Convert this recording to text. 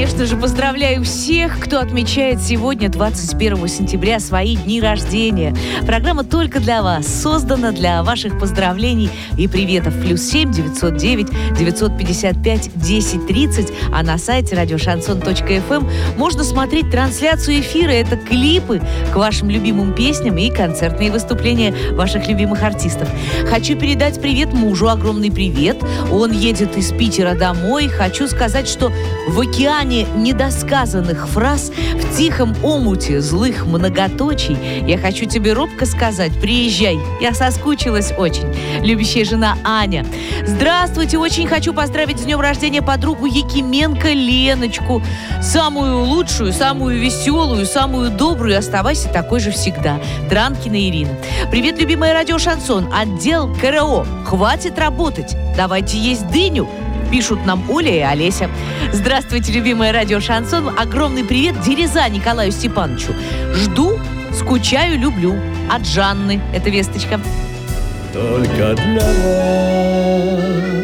конечно же, поздравляю всех, кто отмечает сегодня, 21 сентября, свои дни рождения. Программа только для вас, создана для ваших поздравлений и приветов. +7 909 955 1030, а на сайте радиошансон.фм можно смотреть трансляцию эфира. Это клипы к вашим любимым песням и концертные выступления ваших любимых артистов. Хочу передать привет мужу, огромный привет. Он едет из Питера домой. Хочу сказать, что в океане недосказанных фраз, в тихом омуте злых многоточий, я хочу тебе робко сказать: приезжай, я соскучилась очень. Любящая жена Аня. Здравствуйте, очень хочу поздравить с днем рождения подругу Якименко Леночку. Самую лучшую, самую веселую, самую добрую. Оставайся такой же всегда. Транкина Ирина. Привет, любимая радио Шансон. Отдел КРО. Хватит работать. Давайте есть дыню. Пишут нам Оля и Олеся. Здравствуйте, любимая радио Шансон. Огромный привет Дереза Николаю Степановичу. Жду, скучаю, люблю. От Жанны. Это весточка. Только для вас